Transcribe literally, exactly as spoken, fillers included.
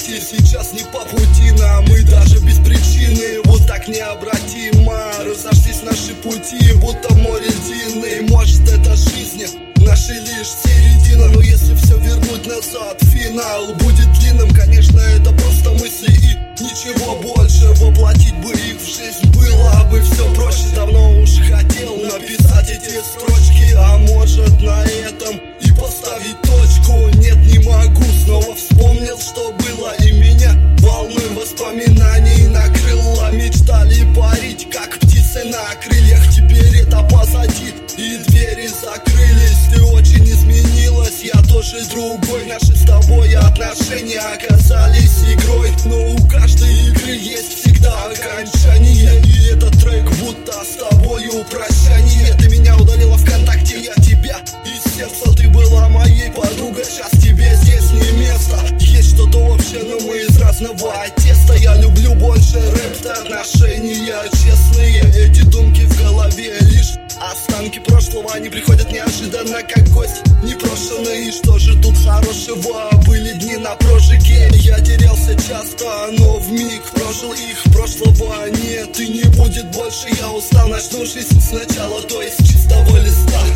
пути. Сейчас не по пути нам, мы даже без причины вот так необратимо разошлись наши пути, будто море длинный. Может, это жизнь наша лишь середина, но если все вернуть назад, финал будет длинным. Конечно, это просто мысли и ничего больше. Воплотить бы их в жизнь было бы все проще. Давно уж хотел написать эти строчки, а может на этом и поставить точку. Нет, не могу, снова вспомнил, что было, и меня волной воспоминаний накрыло. Мечтали парить, как птицы на крыльях. Теперь это позади, и двери закрылись. Ты очень изменилась, я тоже другой. Наши с тобой отношения оказались игрой, но у каждой игры есть всегда окончание. И этот трек будто с тобою прощание. Ты меня удалила ВКонтакте, я тебя из сердца. Ты была моей подругой, сейчас тебе здесь не место. Есть что-то общее, но мы из разного теста. Я люблю больше рэп, отношения честные. Эти думки в голове лишь останки прошлого, они приходят неожиданно, как гость непрошенный. И что же тут хорошего? Были дни на прожиге, я терялся часто, но вмиг прожил их. Прошлого нет и не будет больше. Я устал, начну жизнь сначала, то есть чистого листа.